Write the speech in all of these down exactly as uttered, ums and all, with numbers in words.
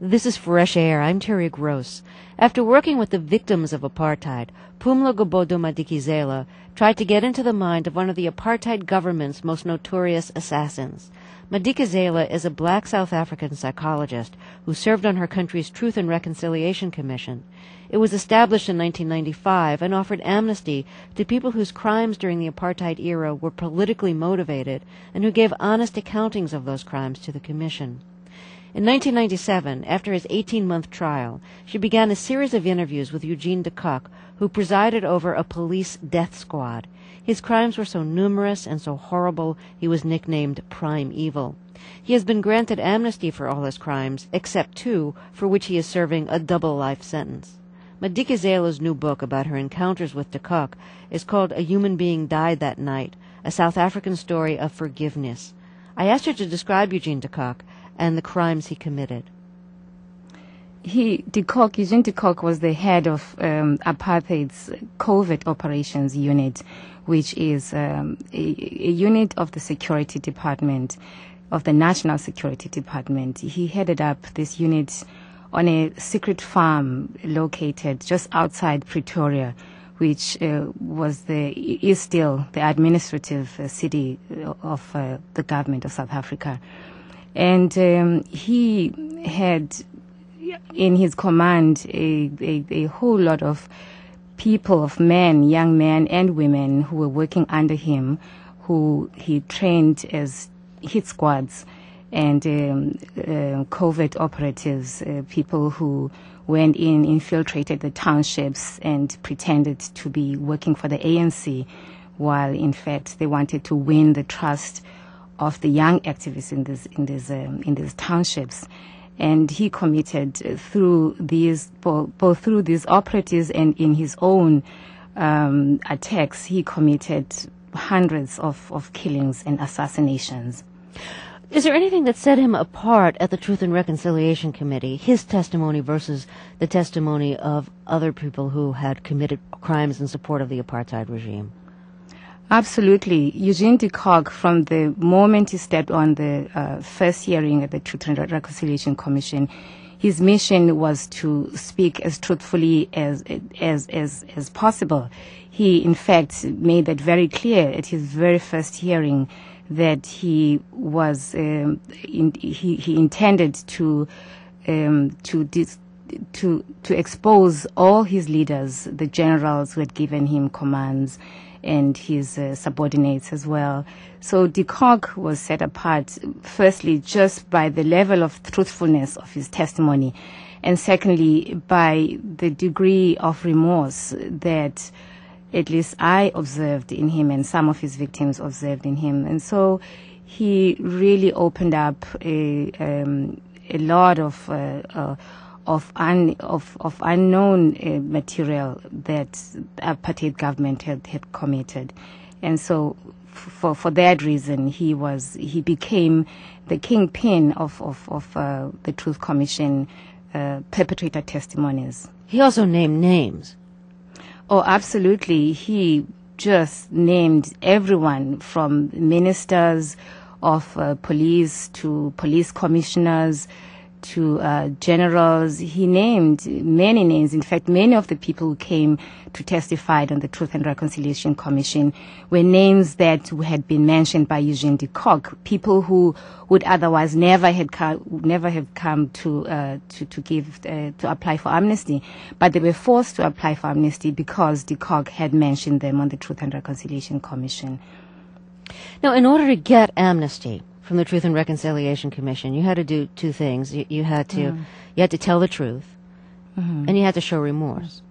This is Fresh Air. I'm Terry Gross. After working with the victims of apartheid, Phumla Gobodo Madikizela tried to get into the mind of one of the apartheid government's most notorious assassins. Madikizela is a black South African psychologist who served on her country's Truth and Reconciliation Commission. It was established in nineteen ninety-five and offered amnesty to people whose crimes during the apartheid era were politically motivated and who gave honest accountings of those crimes to the commission. In nineteen ninety-seven, after his eighteen-month trial, she began a series of interviews with Eugene de Kock, who presided over a police death squad. His crimes were so numerous and so horrible, he was nicknamed Prime Evil. He has been granted amnesty for all his crimes, except two, for which he is serving a double life sentence. Madikizela's new book about her encounters with de Kock is called A Human Being Died That Night, a South African story of forgiveness. I asked her to describe Eugene de Kock and the crimes he committed. He, de Kock, Eugene de Kock was the head of um, apartheid's covert operations unit, which is um, a, a unit of the security department, of the National Security Department. He headed up this unit on a secret farm located just outside Pretoria, which uh, was the is still the administrative uh, city of uh, the government of South Africa. And um, he had in his command a, a, a whole lot of people, of men, young men and women who were working under him, who he trained as hit squads and um, uh, covert operatives, uh, people who went in, infiltrated the townships and pretended to be working for the A N C, while in fact they wanted to win the trust of the young activists in this in these um, in these townships. And he committed uh, through these both, both through these operatives and in his own um, attacks, he committed hundreds of, of killings and assassinations. Is there anything that set him apart at the Truth and Reconciliation Committee, his testimony versus the testimony of other people who had committed crimes in support of the apartheid regime? Absolutely. Eugene de Kock, from the moment he stepped on the uh, first hearing at the Truth and Reconciliation Commission, his mission was to speak as truthfully as as as as possible. He, in fact, made that very clear at his very first hearing that he was um, in, he he intended to um, to dis- to to expose all his leaders, the generals who had given him commands, and his uh, subordinates as well. So de Kock was set apart, firstly, just by the level of truthfulness of his testimony, and secondly, by the degree of remorse that at least I observed in him and some of his victims observed in him. And so he really opened up a, um, a lot of uh, uh, of, un, of of unknown uh, material that the apartheid government had, had committed, and so f- for for that reason he was he became the kingpin of of, of uh, the Truth Commission uh, perpetrator testimonies. He also named names. Oh, absolutely. He just named everyone from ministers of uh, police to police commissioners to uh, generals. He named many names. In fact, many of the people who came to testify on the Truth and Reconciliation Commission were names that had been mentioned by Eugene de Kock, people who would otherwise never had come, never have come to uh, to to give uh, to apply for amnesty, but they were forced to apply for amnesty because de Kock had mentioned them on the Truth and Reconciliation Commission. Now, in order to get amnesty from the Truth and Reconciliation Commission, you had to do two things. You, you had to mm. you had to tell the truth, mm-hmm. and you had to show remorse.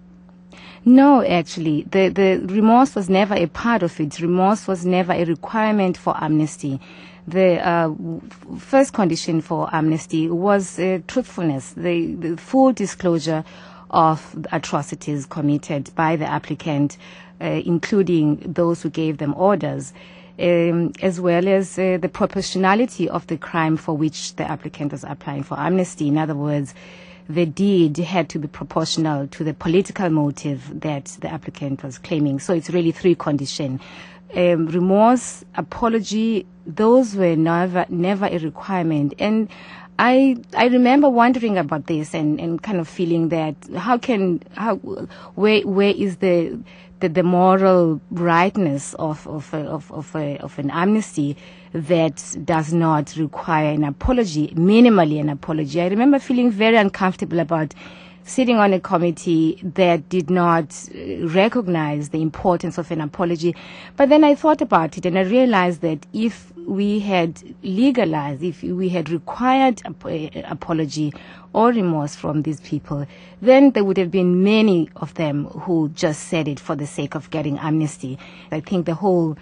No, actually, the the remorse was never a part of it. Remorse was never a requirement for amnesty. The uh, w- first condition for amnesty was uh, truthfulness, the, the full disclosure of atrocities committed by the applicant, uh, including those who gave them orders. Um, as well as uh, the proportionality of the crime for which the applicant was applying for amnesty. In other words, the deed had to be proportional to the political motive that the applicant was claiming. So it's really three conditions. Um, remorse, apology, those were never never a requirement. And I I remember wondering about this and, and kind of feeling that how can how where where is the the, the moral rightness of of a, of of, a, of an amnesty that does not require an apology, minimally an apology. I remember feeling very uncomfortable about sitting on a committee that did not recognize the importance of an apology. But then I thought about it and I realized that if we had legalized, if we had required an apology or remorse from these people, then there would have been many of them who just said it for the sake of getting amnesty. I think the whole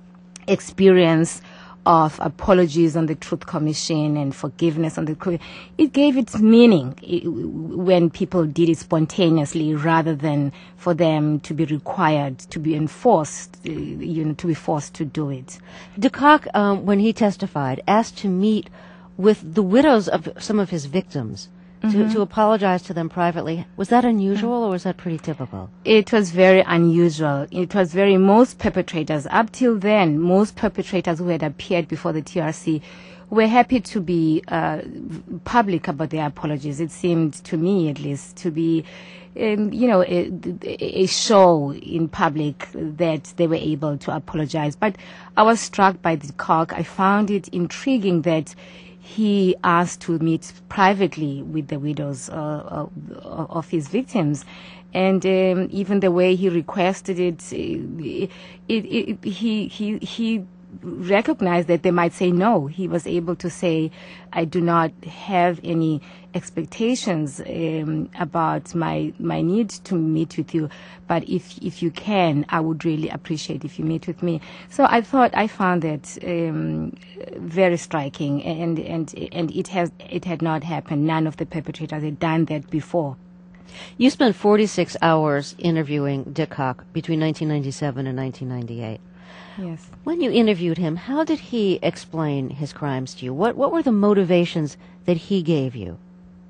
experience of apologies on the Truth Commission and forgiveness on the, it gave its meaning when people did it spontaneously rather than for them to be required, to be enforced, you know, to be forced to do it. De Kock, um, when he testified, asked to meet with the widows of some of his victims. Mm-hmm. To, to apologize to them privately. Was that unusual or was that pretty typical? It was very unusual. It was very, most perpetrators, up till then, most perpetrators who had appeared before the T R C were happy to be uh, public about their apologies. It seemed to me, at least, to be, um, you know, a, a show in public that they were able to apologize. But I was struck by De Kock. I found it intriguing that he asked to meet privately with the widows uh, of his victims. And um, even the way he requested it, it, it, it, he, he, he recognized that they might say no. He was able to say, I do not have any expectations um, about my my need to meet with you, but if if you can, I would really appreciate if you meet with me. So I thought I found that um, very striking, and and and it has it had not happened. None of the perpetrators had done that before. You spent forty-six hours interviewing De Kock between nineteen ninety-seven and nineteen ninety-eight. Yes. When you interviewed him, how did he explain his crimes to you? What what were the motivations that he gave you?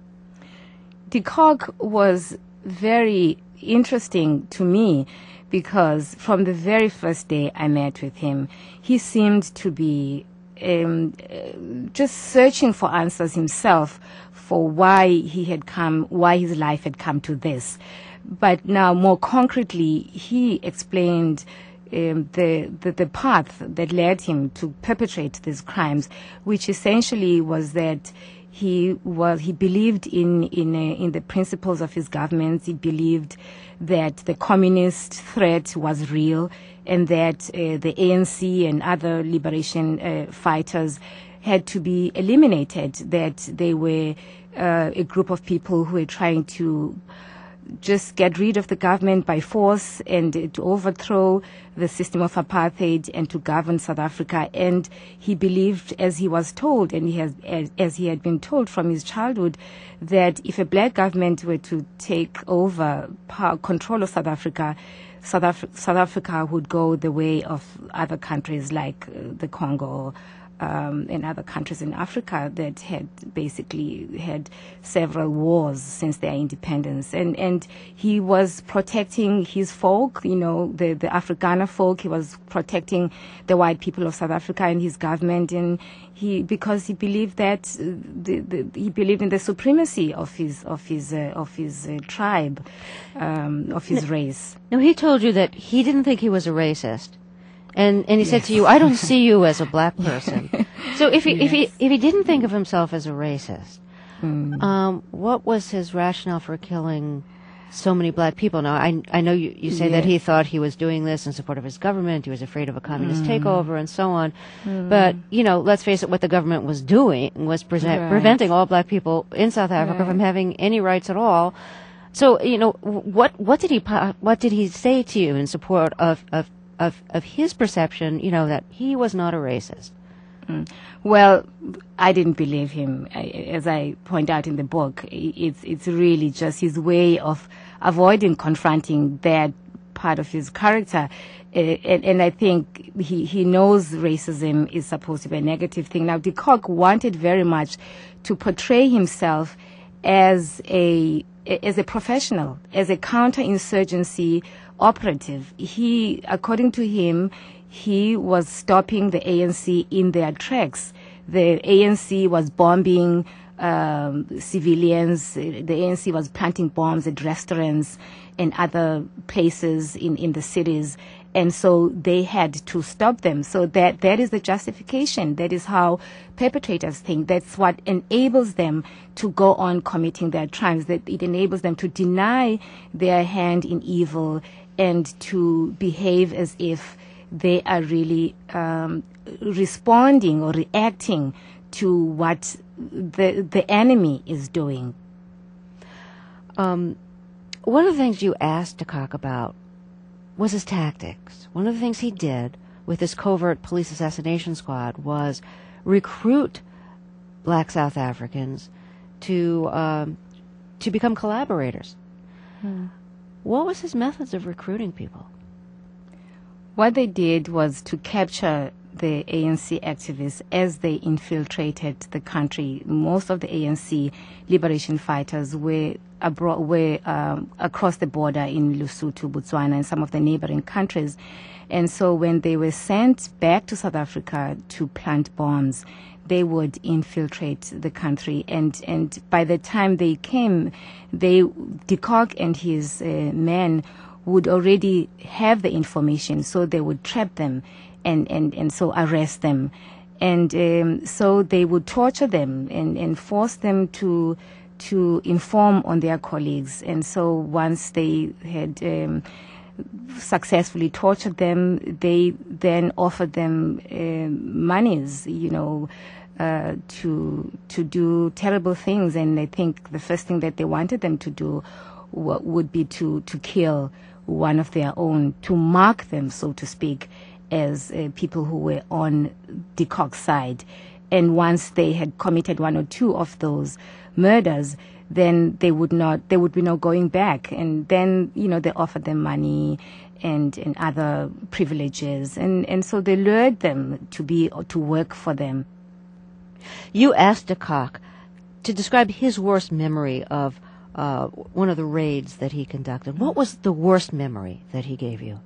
De Kock was very interesting to me because from the very first day I met with him, he seemed to be um, just searching for answers himself for why he had come, why his life had come to this. But now, more concretely, he explained Um, the, the the path that led him to perpetrate these crimes, which essentially was that he was he believed in in uh, in the principles of his government. He believed that the communist threat was real, and that uh, the A N C and other liberation uh, fighters had to be eliminated. That they were uh, a group of people who were trying to just get rid of the government by force and uh, to overthrow the system of apartheid and to govern South Africa. And he believed, as he was told, and he has, as, as he had been told from his childhood, that if a black government were to take over power, control of South Africa, South, Af- South Africa would go the way of other countries like uh, the Congo, Um, and other countries in Africa that had basically had several wars since their independence. And, and he was protecting his folk, you know, the, the Afrikaner folk. He was protecting the white people of South Africa and his government. And he, because he believed that, uh, the, the, he believed in the supremacy of his, of his, uh, of his uh, tribe, um, of his race. Now, he told you that he didn't think he was a racist. And and he yes. said to you, I don't see you as a black person. So if he yes. if he if he didn't think of himself as a racist, mm. um, what was his rationale for killing so many black people? Now I I know you, you say yes. that he thought he was doing this in support of his government, he was afraid of a communist mm. takeover and so on. Mm. But, you know, let's face it, what the government was doing was present, right. preventing all black people in South Africa right. from having any rights at all. So, you know, what what did he what did he say to you in support of of Of, of his perception, you know, that he was not a racist? Mm. Well, I didn't believe him. I, as I point out in the book, it's it's really just his way of avoiding confronting that part of his character. Uh, and, and I think he, he knows racism is supposed to be a negative thing. Now, De Kock wanted very much to portray himself as a as a professional, as a counterinsurgency operative. He, according to him, he was stopping the A N C in their tracks. The A N C was bombing um, civilians. The A N C was planting bombs at restaurants and other places in, in the cities. And so they had to stop them. So that, that is the justification. That is how perpetrators think. That's what enables them to go on committing their crimes. That it enables them to deny their hand in evil and to behave as if they are really um, responding or reacting to what the the enemy is doing. Um, one of the things you asked de Kock about was his tactics. One of the things he did with this covert police assassination squad was recruit black South Africans to um, to become collaborators. Hmm. What was his methods of recruiting people? What they did was to capture the A N C activists as they infiltrated the country. Most of the A N C liberation fighters were abroad, were um, across the border in Lesotho, Botswana, and some of the neighboring countries. And so when they were sent back to South Africa to plant bombs, they would infiltrate the country. And, and by the time they came, they, de Kock and his uh, men would already have the information, so they would trap them and, and, and so arrest them. And um, so they would torture them and, and force them to to inform on their colleagues. And so once they had um, successfully tortured them, they then offered them uh, monies, you know, uh, to to do terrible things. And I think the first thing that they wanted them to do w- would be to, to kill one of their own, to mark them, so to speak, as uh, people who were on de Kock's side. And once they had committed one or two of those murders, then they would not, there would be no going back. And then, you know, they offered them money and, and other privileges. And, and so they lured them to be, or to work for them. You asked de Kock to describe his worst memory of uh, one of the raids that he conducted. What was the worst memory that he gave you?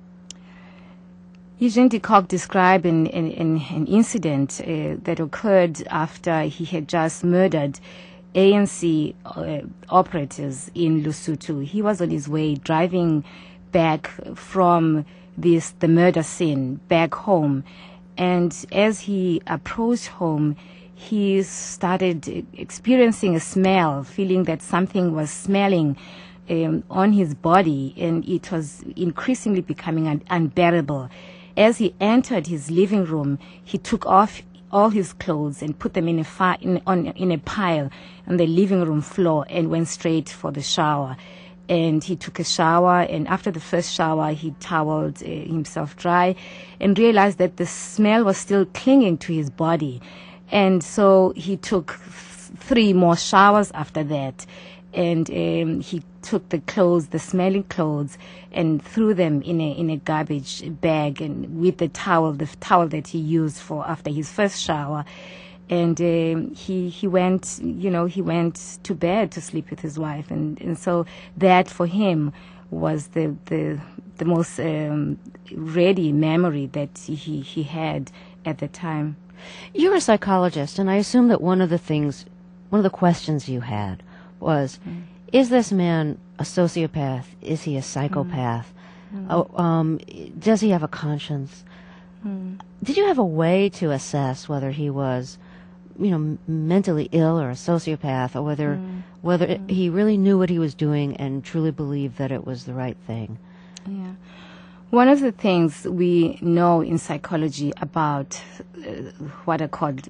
Eugene de Kock described an, an, an incident uh, that occurred after he had just murdered A N C uh, operatives in Lesotho. He was on his way driving back from this the murder scene back home, and as he approached home, he started experiencing a smell, feeling that something was smelling um, on his body, and it was increasingly becoming un- unbearable. As he entered his living room, he took off all his clothes and put them in a fi- in, on, in a pile on the living room floor and went straight for the shower. And he took a shower, and after the first shower, he toweled uh, himself dry and realized that the smell was still clinging to his body. And so he took th- three more showers after that. And um, he took the clothes, the smelling clothes, and threw them in a in a garbage bag, and with the towel, the towel that he used for after his first shower. And um, he he went, you know, he went to bed to sleep with his wife, and, and so that for him was the the the most um, ready memory that he he had at the time. You're a psychologist, and I assume that one of the things, one of the questions you had was, mm. is this man a sociopath? Is he a psychopath? Mm. Oh, um, does he have a conscience? Mm. Did you have a way to assess whether he was, you know, mentally ill or a sociopath, or whether mm. whether mm. he really knew what he was doing and truly believed that it was the right thing? Yeah. One of the things we know in psychology about uh, what are called,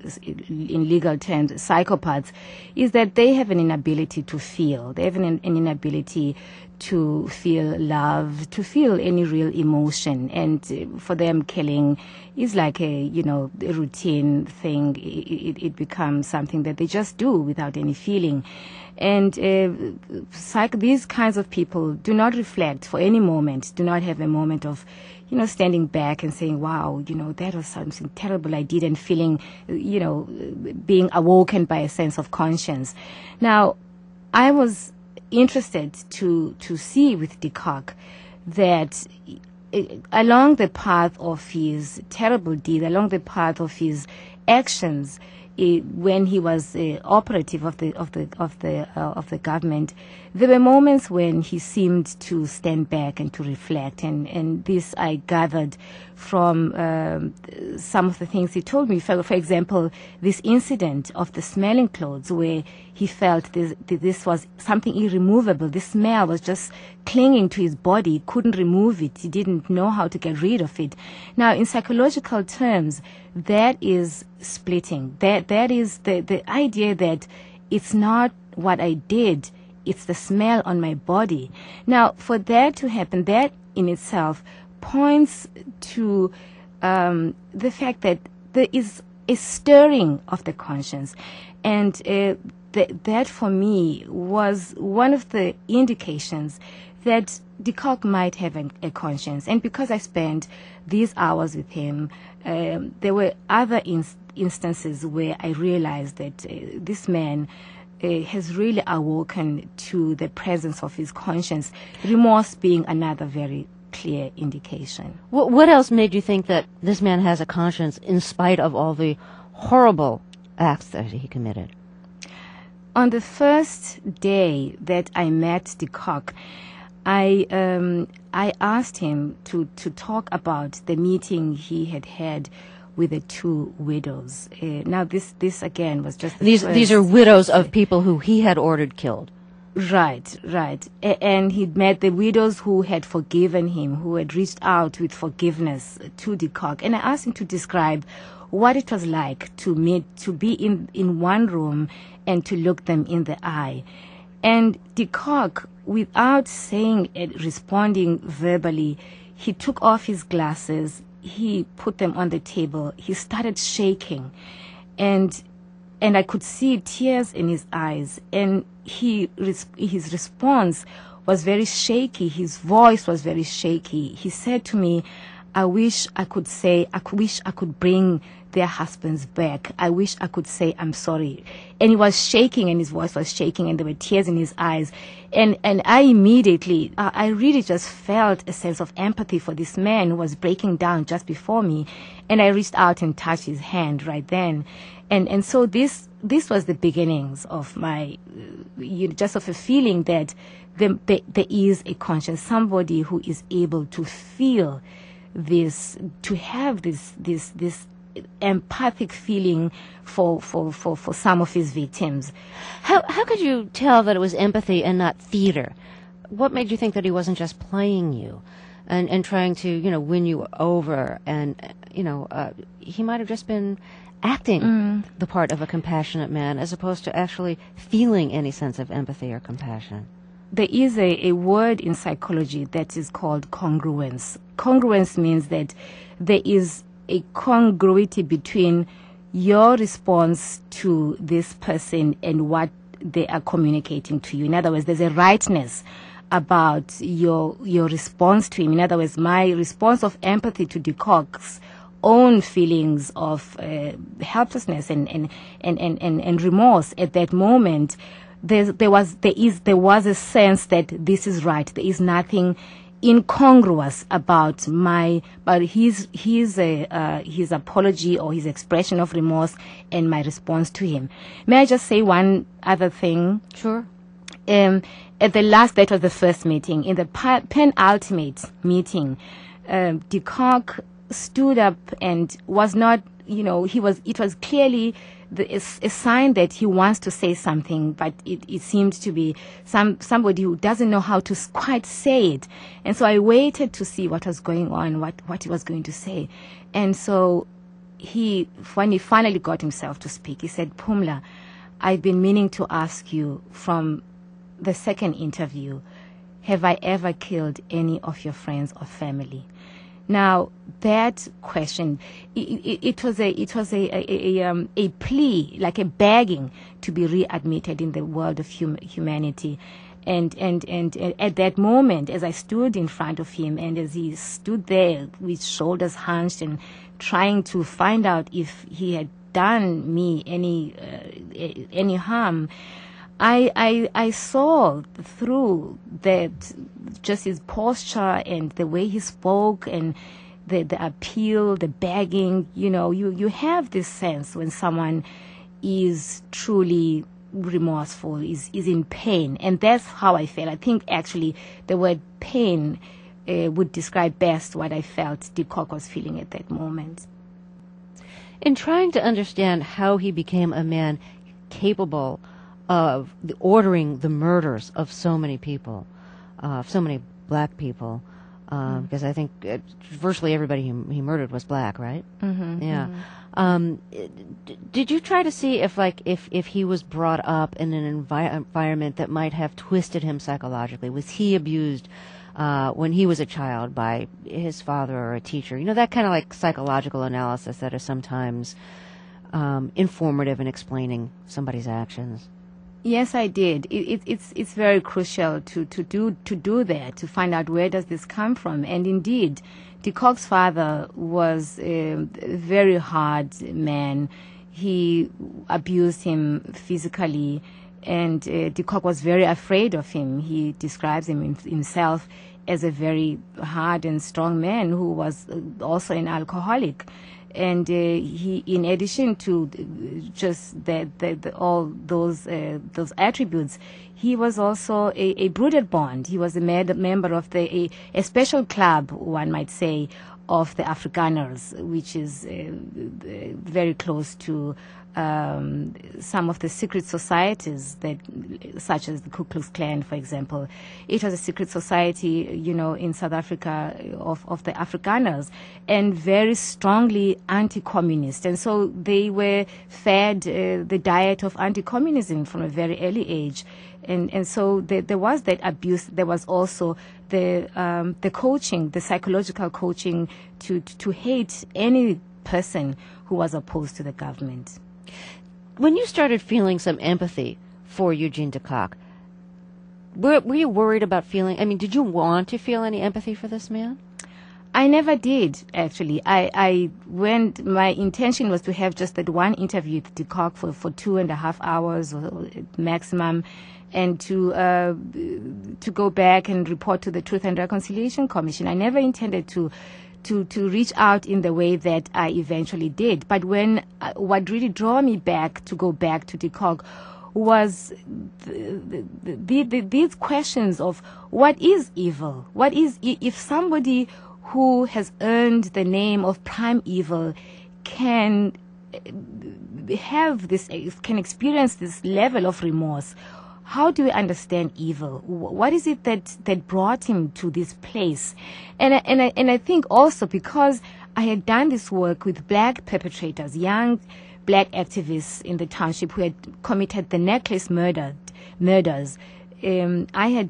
in legal terms, psychopaths, is that they have an inability to feel. They have an, an inability to feel love, to feel any real emotion. And uh, for them, killing is like a, you know, a routine thing. It, it, it becomes something that they just do without any feeling. And uh, psych- these kinds of people do not reflect for any moment, do not have a moment of, you know, standing back and saying, wow, you know, that was something terrible I did, and feeling, you know, being awoken by a sense of conscience. Now, I was interested to, to see with de Kock that uh, along the path of his terrible deed, along the path of his actions, it, when he was uh, operative of the of the of the uh, of the government, there were moments when he seemed to stand back and to reflect, and and this I gathered from um, some of the things he told me. For, for example, this incident of the smelling clothes, where he felt this, this was something irremovable. This smell was just clinging to his body. He couldn't remove it. He didn't know how to get rid of it. Now, in psychological terms, that is splitting. That that is the, the idea that it's not what I did, it's the smell on my body. Now, for that to happen, that in itself points to um, the fact that there is a stirring of the conscience. And uh, th- that for me was one of the indications that de Kock might have an, a conscience. And because I spent these hours with him, um, there were other in- instances where I realized that uh, this man uh, has really awoken to the presence of his conscience, remorse being another very clear indication. What, what else made you think that this man has a conscience in spite of all the horrible acts that he committed? On the first day that I met de Kock, I um, I asked him to, to talk about the meeting he had had with the two widows. Uh, now, this this again was just the these first. These are widows of people who he had ordered killed. Right, right. A- and he'd met the widows who had forgiven him, who had reached out with forgiveness to de Kock. And I asked him to describe what it was like to meet, to be in, in one room and to look them in the eye. And de Kock, without saying it, responding verbally, he took off his glasses, he put them on the table, he started shaking, and and I could see tears in his eyes, and he his response was very shaky, his voice was very shaky. He said to me, I wish I could say, I wish I could bring their husbands back. I wish I could say I'm sorry. And he was shaking, and his voice was shaking, and there were tears in his eyes. And and I immediately, uh, I really just felt a sense of empathy for this man who was breaking down just before me. And I reached out and touched his hand right then. And and so this this was the beginnings of my, uh, you know, just of a feeling that the, the, there is a conscience, somebody who is able to feel this, to have this this this empathic feeling for, for, for, for some of his victims. How how could you tell that it was empathy and not theater? What made you think that he wasn't just playing you and, and trying to, you know, win you over? And, you know, uh, he might have just been acting mm. the part of a compassionate man as opposed to actually feeling any sense of empathy or compassion. There is a, a word in psychology that is called congruence. Congruence means that there is a congruity between your response to this person and what they are communicating to you. In other words, there's a rightness about your your response to him. In other words, my response of empathy to de Kock's own feelings of uh, helplessness and and, and, and, and and remorse at that moment, there there was there is there was a sense that this is right. There is nothing incongruous about my but his his uh, uh, his apology or his expression of remorse and my response to him. May I just say one other thing? Sure. Um, at the last, that was the first meeting. In the pa- penultimate meeting, um, de Kock stood up and was not, you know, he was. It was clearly the, a, a sign that he wants to say something, but it, it seemed to be some somebody who doesn't know how to quite say it. And so I waited to see what was going on, what what he was going to say. And so he, when he finally got himself to speak, he said, "Phumla, I've been meaning to ask you from the second interview, have I ever killed any of your friends or family?" Now, that question, it, it, it was a it was a a, a, um, a plea, like a begging to be readmitted in the world of hum- humanity. And, and and at that moment, as I stood in front of him, and as he stood there with shoulders hunched and trying to find out if he had done me any uh, any harm, I, I I saw through that, just his posture and the way he spoke and the, the appeal, the begging. You know, you, you have this sense when someone is truly remorseful, is, is in pain. And that's how I felt. I think actually the word pain uh, would describe best what I felt de Kock was feeling at that moment. In trying to understand how he became a man capable of the, ordering the murders of so many people, uh, so many black people, uh, mm. because I think uh, virtually everybody he, he murdered was black, right? Mm-hmm, yeah. Mm-hmm. Um, d- did you try to see if, like, if, if he was brought up in an envi- environment that might have twisted him psychologically? Was he abused uh, when he was a child by his father or a teacher? You know, that kind of like psychological analysis that is sometimes um, informative in explaining somebody's actions. Yes, I did. It, it, it's it's very crucial to, to do to do that, to find out where does this come from. And indeed, de Kock's father was a very hard man. He abused him physically, and uh, de Kock was very afraid of him. He describes him himself as a very hard and strong man who was also an alcoholic. And uh, he, in addition to just the, the, the, all those uh, those attributes, he was also a, a Broederbond. He was a med- member of the a, a special club, one might say, of the Afrikaners, which is uh, very close to um, some of the secret societies that, such as the Ku Klux Klan, for example. It was a secret society, you know, in South Africa of, of the Afrikaners, and very strongly anti-communist. And so they were fed uh, the diet of anti-communism from a very early age. And and so there, there was that abuse. There was also the um, the coaching, the psychological coaching to, to to hate any person who was opposed to the government. When you started feeling some empathy for Eugene de Kock, were were you worried about feeling? I mean, did you want to feel any empathy for this man? I never did, actually. I, I went, my intention was to have just that one interview with de Kock for, for two and a half hours or maximum, and to uh, to go back and report to the Truth and Reconciliation Commission. I never intended to to to reach out in the way that I eventually did. But when uh, what really drew me back to go back to de Kock was the, the, the, these questions of what is evil? What is, if somebody who has earned the name of prime evil can have this, can experience this level of remorse, how do we understand evil? What is it that, that brought him to this place? And I, and I, and I think also because I had done this work with black perpetrators, young black activists in the township who had committed the necklace murder, murders, Um, I had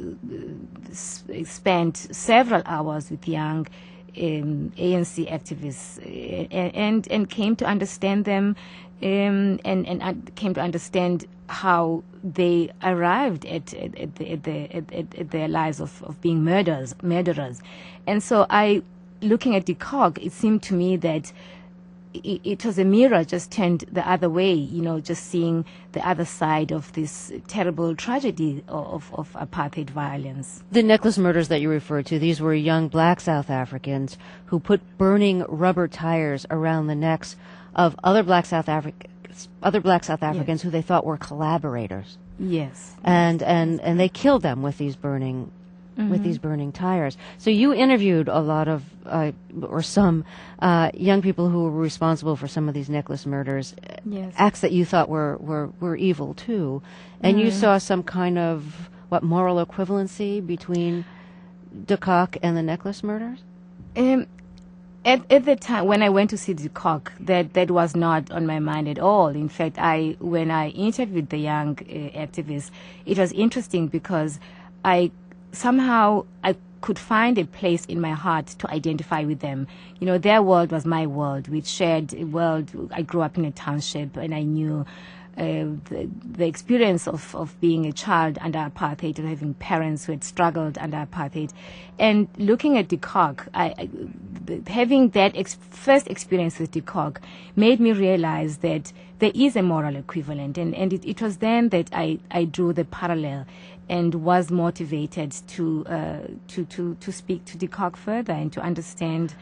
uh, s- spent several hours with young um, A N C activists uh, and and came to understand them um, and and uh, came to understand how they arrived at at, at, the, at, the, at, at, at their lives of, of being murderers murderers, and so I, looking at de Kock, it seemed to me that It, it was a mirror just turned the other way, you know, just seeing the other side of this terrible tragedy of, of apartheid violence. The necklace murders that you referred to, these were young black South Africans who put burning rubber tires around the necks of other black South Africans, other black South Africans yes. who they thought were collaborators. Yes. And, and, and they killed them with these burning Mm-hmm. with these burning tires. So you interviewed a lot of, uh, or some, uh, young people who were responsible for some of these necklace murders, yes. acts that you thought were, were, were evil too. And mm-hmm. you saw some kind of, what, moral equivalency between de Kock and the necklace murders? Um, at, at the time, when I went to see de Kock, that, that was not on my mind at all. In fact, I when I interviewed the young uh, activists, it was interesting because I somehow I could find a place in my heart to identify with them. You know, their world was my world. We shared a world. I grew up in a township, and I knew uh, the, the experience of, of being a child under apartheid and having parents who had struggled under apartheid. And looking at de Kock, I, I, having that ex- first experience with de Kock made me realize that there is a moral equivalent. And, and it, it was then that I, I drew the parallel and was motivated to uh, to to to speak to de Kock further and to understand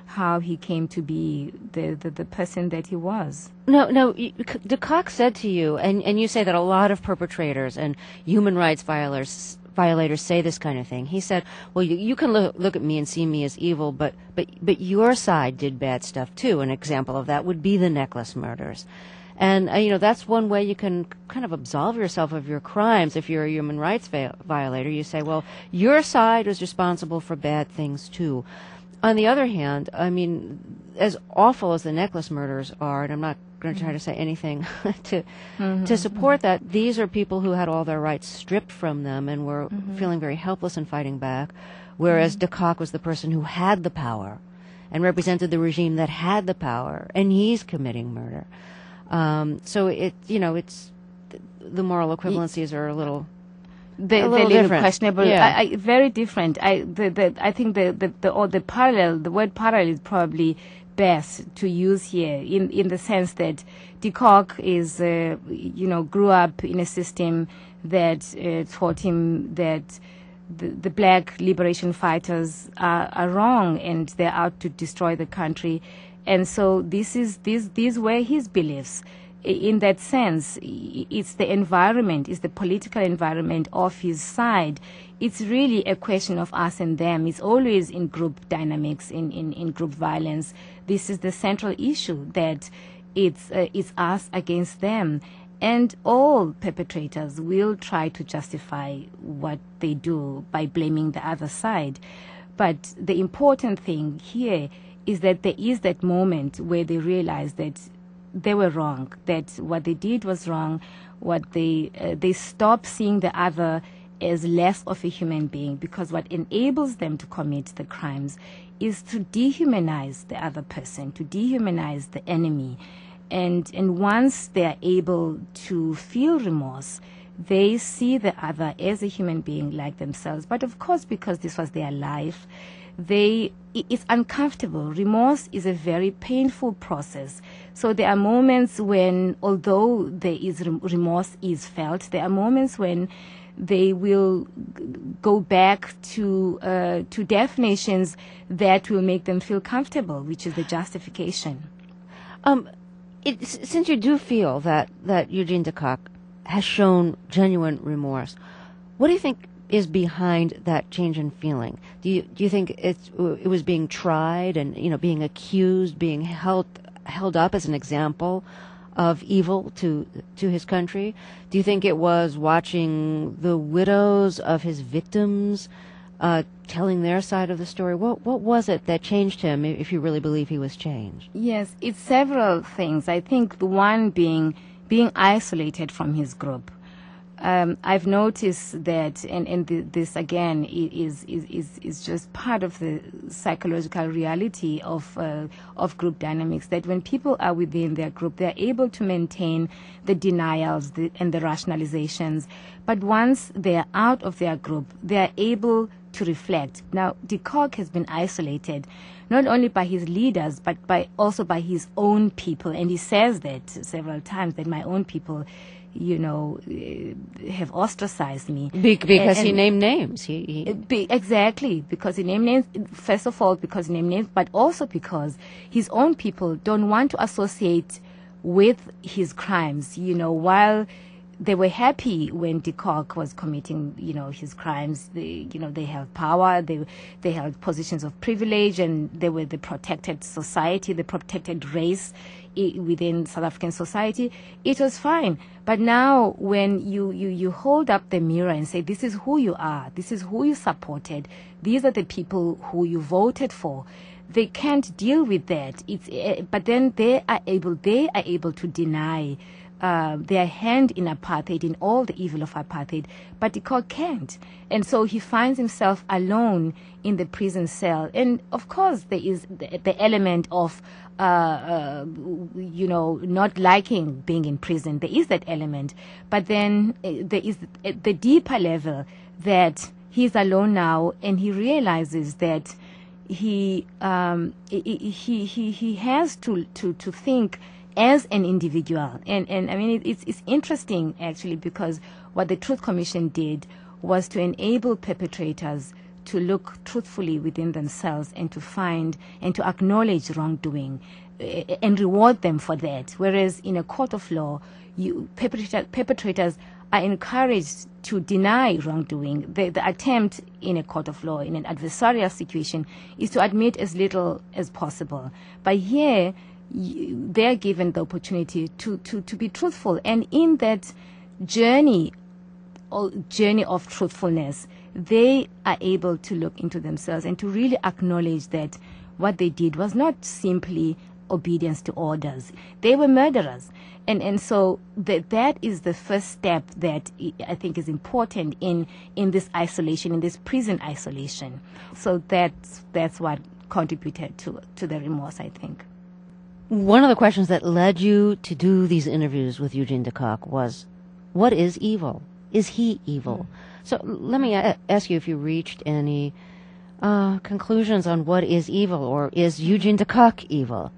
how he came to be the, the, the person that he was. No, no, you- de Kock said to you, and, and you say that a lot of perpetrators and human rights violators violators say this kind of thing. He said, well, you, you can look, look at me and see me as evil, but, but, but your side did bad stuff too. An example of that would be the necklace murders. And, uh, you know, that's one way you can kind of absolve yourself of your crimes. If you're a human rights vi- violator, you say, well, your side was responsible for bad things too. On the other hand, I mean, as awful as the necklace murders are, and I'm not going to try to say anything to mm-hmm. to support that, these are people who had all their rights stripped from them and were mm-hmm. feeling very helpless and fighting back, whereas mm-hmm. de Kock was the person who had the power and represented the regime that had the power, and he's committing murder. Um, so it, you know, it's the moral equivalencies are a little. They, a they're a little different. questionable. Yeah. I, I, very different. I, the, the, I think the, the, the, or the parallel, the word parallel is probably best to use here in, in the sense that de Kock is, uh, you know, grew up in a system that uh, taught him that the, the black liberation fighters are, are wrong and they're out to destroy the country. And so this is, these, these were his beliefs. In that sense, it's the environment, it's the political environment of his side. It's really a question of us and them. It's always in group dynamics, in, in, in group violence. This is the central issue, that it's, uh, it's us against them. And all perpetrators will try to justify what they do by blaming the other side. But the important thing here is that there is that moment where they realize that they were wrong, that what they did was wrong, what they uh, they stop seeing the other as less of a human being, because what enables them to commit the crimes is to dehumanize the other person, to dehumanize the enemy. And and once they are able to feel remorse, they see the other as a human being like themselves. But of course, because this was their life, they it's uncomfortable. Remorse is a very painful process. So there are moments when, although there is remorse is felt, there are moments when they will go back to uh, to definitions that will make them feel comfortable, which is the justification. Um, it, since you do feel that, that Eugene de Kock has shown genuine remorse, what do you think is behind that change in feeling? Do you do you think it's it was being tried and, you know, being accused, being held held up as an example of evil to to his country? Do you think it was watching the widows of his victims uh, telling their side of the story? What what was it that changed him, if you really believe he was changed? Yes, it's several things. I think the one being being isolated from his group. Um, I've noticed that, and, and the, this again is, is is is just part of the psychological reality of uh, of group dynamics. That when people are within their group, they're able to maintain the denials the, and the rationalizations. But once they're out of their group, they're able to reflect. Now, de Kock has been isolated, not only by his leaders, but by also by his own people, and he says that several times, that my own people, you know, uh, have ostracized me. Be- because and, he named names. He, he be, exactly, because he named names, first of all, because he named names, but also because his own people don't want to associate with his crimes, you know, while they were happy when de Kock was committing, you know, his crimes. They, you know, they held power, they they held positions of privilege, and they were the protected society, the protected race within South African society. It was fine. But now when you, you, you hold up the mirror and say, this is who you are, this is who you supported, these are the people who you voted for, they can't deal with that. It's, uh, but then they are able, they are able to deny Uh, their hand in apartheid, in all the evil of apartheid, but de Kock can't. And so he finds himself alone in the prison cell. And of course, there is the, the element of, uh, uh, you know, not liking being in prison. There is that element. But then uh, there is the, the deeper level that he's alone now, and he realizes that he um, he, he, he, he has to, to, to think as an individual. And, and I mean, it, it's, it's interesting, actually, because what the Truth Commission did was to enable perpetrators to look truthfully within themselves and to find and to acknowledge wrongdoing uh, and reward them for that. Whereas in a court of law, you perpetrator, perpetrators are encouraged to deny wrongdoing. The, the attempt in a court of law, in an adversarial situation, is to admit as little as possible. But here, you, they're given the opportunity to, to, to be truthful. And in that journey, or journey of truthfulness, they are able to look into themselves and to really acknowledge that what they did was not simply obedience to orders. They were murderers. And and so that that is the first step that I think is important in, in this isolation, in this prison isolation. So that's that's what contributed to to the remorse, I think. One of the questions that led you to do these interviews with Eugene de Kock was, what is evil? Is he evil? Mm. So let me a- ask you if you reached any uh, conclusions on what is evil, or is Eugene de Kock evil?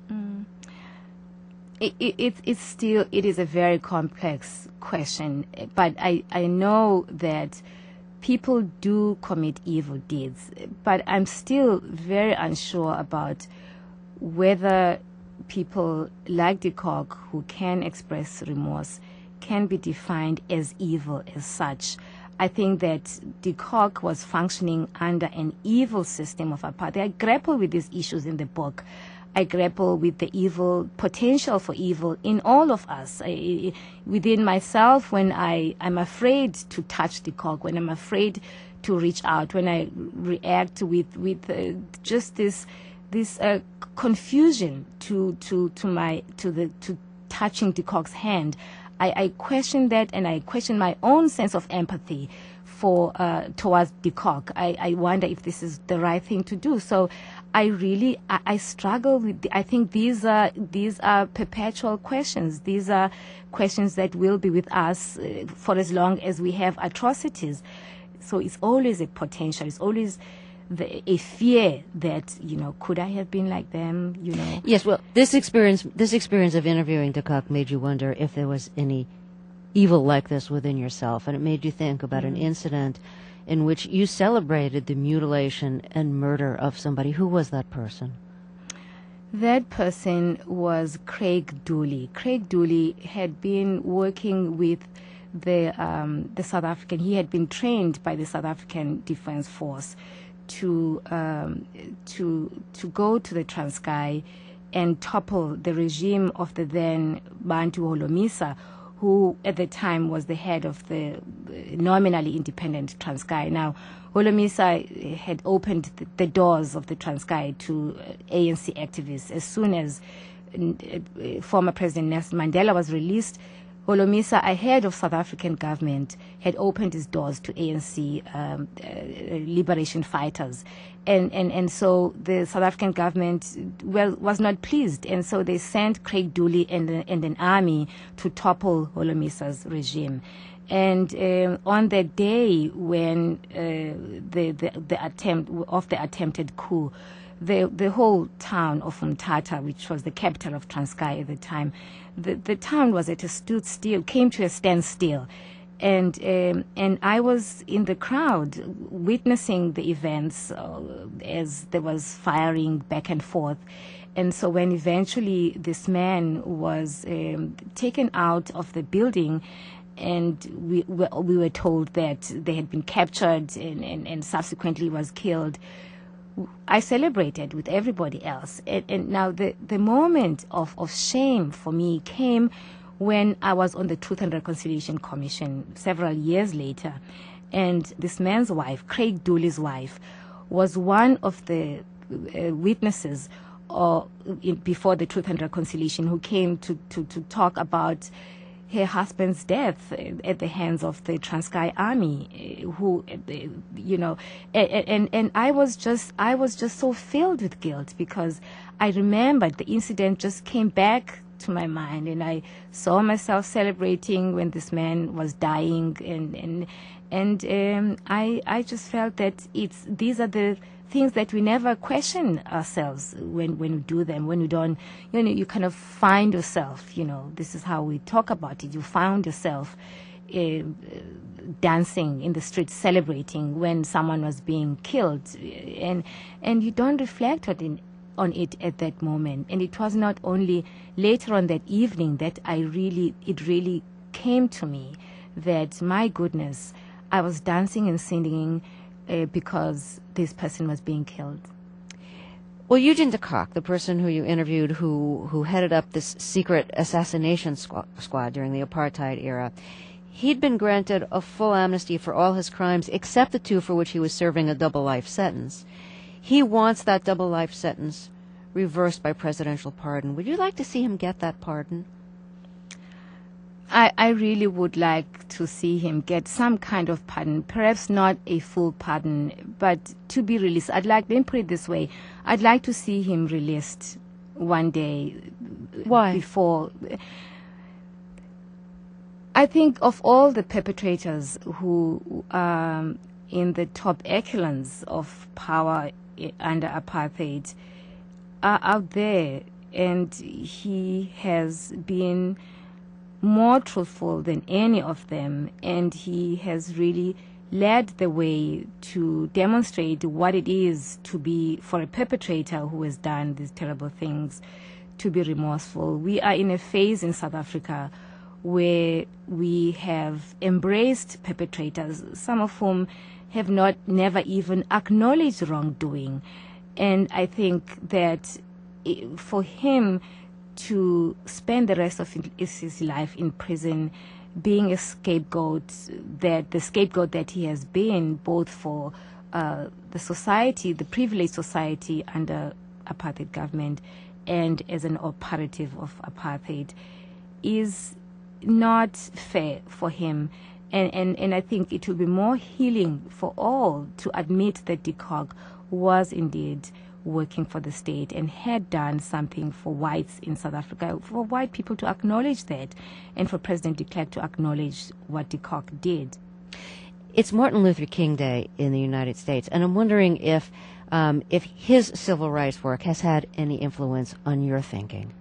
It, it, it, it's still, it is a very complex question, but I, I know that people do commit evil deeds, but I'm still very unsure about whether people like de Kock, who can express remorse, can be defined as evil as such. I think that de Kock was functioning under an evil system of apartheid. I grapple with these issues in the book. I grapple with the evil, potential for evil in all of us. I, within myself, when I, I'm afraid to touch de Kock, when I'm afraid to reach out, when I react with, with uh, just this, this uh, confusion to, to, to my, to the, to touching de Kock's hand, I, I question that, and I question my own sense of empathy for uh, towards de Kock. I, I wonder if this is the right thing to do. So I really I, I struggle with. The, I think these are these are perpetual questions. These are questions that will be with us uh, for as long as we have atrocities. So it's always a potential. It's always the, a fear that, you know, could I have been like them? You know. Yes. Well, this experience this experience of interviewing de Kock made you wonder if there was any evil like this within yourself, and it made you think about mm-hmm. an incident in which you celebrated the mutilation and murder of somebody. Who was that person? That person was Craig Dooley. Craig Dooley had been working with the um, the South African. He had been trained by the South African Defence Force to um, to to go to the Transkei and topple the regime of the then Bantu Holomisa, who at the time was the head of the nominally independent Transkei. Now, Holomisa had opened the, the doors of the Transkei to A N C activists. As soon as uh, former President Nelson Mandela was released, Holomisa, ahead of South African government, had opened his doors to A N C um, uh, liberation fighters. And, and, and so the South African government, well, was not pleased. And so they sent Craig Dooley and, and an army to topple Holomisa's regime. And um, on the day when uh, the, the, the attempt of the attempted coup, the the whole town of Umtata, which was the capital of Transkei at the time, the, the town was at a stood still, came to a standstill. And um, and I was in the crowd witnessing the events uh, as there was firing back and forth. And so when eventually this man was um, taken out of the building, and we, we were told that they had been captured and, and, and subsequently was killed, I celebrated with everybody else. And, and now the, the moment of, of shame for me came when I was on the Truth and Reconciliation Commission several years later. And this man's wife, Craig Dooley's wife, was one of the uh, witnesses uh, in, before the Truth and Reconciliation, who came to, to, to talk about her husband's death at the hands of the Transkei army, who, you know, and, and, and I was just, I was just so filled with guilt, because I remembered the incident just came back to my mind, and I saw myself celebrating when this man was dying, and, and, and um, I, I just felt that it's, these are the things that we never question ourselves when, when we do them, when we don't, you know, you kind of find yourself, you know, this is how we talk about it. You found yourself uh, dancing in the streets, celebrating when someone was being killed, and and you don't reflect on it, on it at that moment. And it was not only later on that evening that I really, it really came to me that, my goodness, I was dancing and singing uh, because this person was being killed. Well, Eugene de Kock, the person who you interviewed who, who headed up this secret assassination squ- squad during the apartheid era, he'd been granted a full amnesty for all his crimes except the two for which he was serving a double life sentence. He wants that double life sentence reversed by presidential pardon. Would you like to see him get that pardon? I, I really would like to see him get some kind of pardon, perhaps not a full pardon, but to be released. I'd like, let me put it this way, I'd like to see him released one day. Why? Before. I think of all the perpetrators who are um, in the top echelons of power under apartheid are out there, and he has been more truthful than any of them, and he has really led the way to demonstrate what it is to be, for a perpetrator who has done these terrible things, to be remorseful. We are in a phase in South Africa where we have embraced perpetrators, some of whom have not never even acknowledged wrongdoing. And I think that for him to spend the rest of his life in prison, being a scapegoat, that the scapegoat that he has been, both for uh, the society, the privileged society under apartheid government, and as an operative of apartheid, is not fair for him. And, and, and I think it will be more healing for all to admit that de Kock was indeed working for the state and had done something for whites in South Africa, for white people to acknowledge that, and for President de Klerk to acknowledge what de Kock did. It's Martin Luther King Day in the United States, and I'm wondering if um, if his civil rights work has had any influence on your thinking.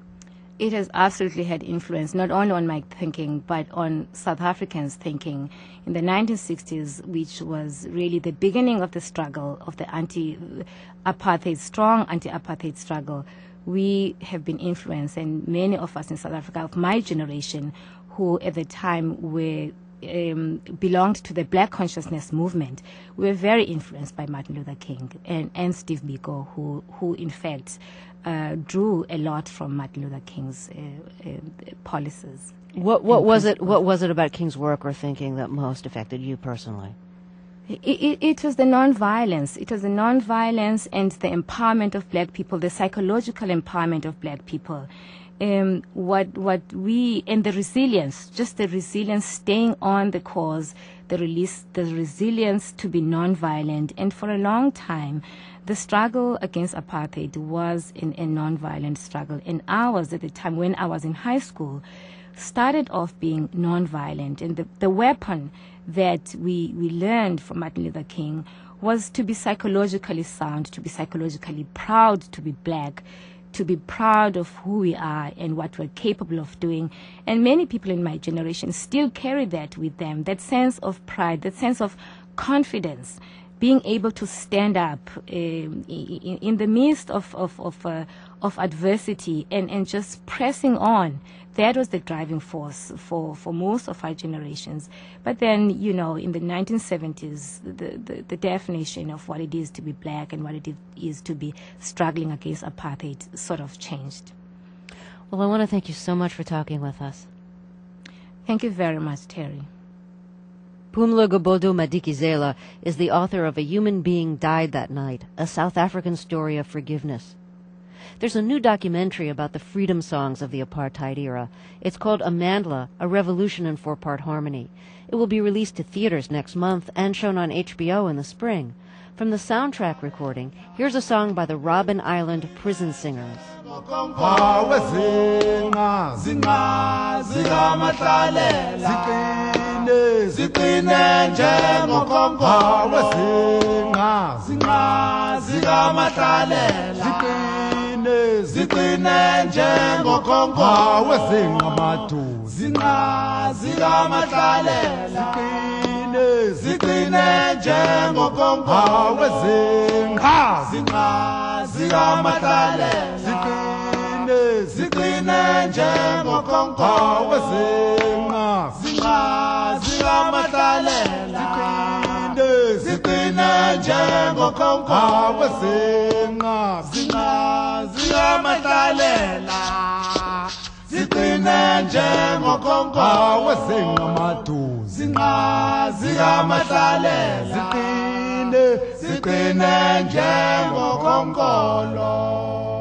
It has absolutely had influence, not only on my thinking, but on South Africans' thinking. In the nineteen sixties, which was really the beginning of the struggle, of the anti-apartheid, strong anti-apartheid struggle, we have been influenced, and many of us in South Africa, of my generation, who at the time were Um, belonged to the Black consciousness movement, we were very influenced by Martin Luther King and, and Steve Biko, who, who in fact uh, drew a lot from Martin Luther King's uh, uh, policies. What what was it? What was it about King's work or thinking that most affected you personally? It, it, it was the non-violence. It was the non-violence and the empowerment of Black people, the psychological empowerment of Black people. Um, what what we and the resilience, just the resilience, staying on the cause, the release, the resilience to be non-violent. And for a long time, the struggle against apartheid was in a non-violent struggle. And ours at the time, when I was in high school, started off being non-violent. And the, the weapon that we we learned from Martin Luther King was to be psychologically sound, to be psychologically proud to be Black, to be proud of who we are and what we're capable of doing. And many people in my generation still carry that with them, that sense of pride, that sense of confidence, being able to stand up um, in, in the midst of of of, uh, of adversity and, and just pressing on. That was the driving force for, for most of our generations. But then, you know, in the nineteen seventies, the, the, the definition of what it is to be Black and what it is to be struggling against apartheid sort of changed. Well, I want to thank you so much for talking with us. Thank you very much, Terry. Phumla Gobodo Madikizela is the author of A Human Being Died That Night, a South African story of forgiveness. There's a new documentary about the freedom songs of the apartheid era. It's called Amandla, A Revolution in Four-Part Harmony. It will be released to theaters next month and shown on H B O in the spring. From the soundtrack recording, here's a song by the Robben Island Prison Singers. ziqine njengokhonko hawe zingamadu zinqa zikamahlalela ziqine ziqine njengokhonko hawe zinqa zinqa zikamahlalela ziqine ziqine njengokhonko hawe zinqa zinqa zikamahlalela ziqine ziqine njengokhonko hawe zinqa zinqa zikamahlalela ziqine njengokhonko hawe zingamadu zinqa zikamahlalela ziqine ziqine njengokhonkolo.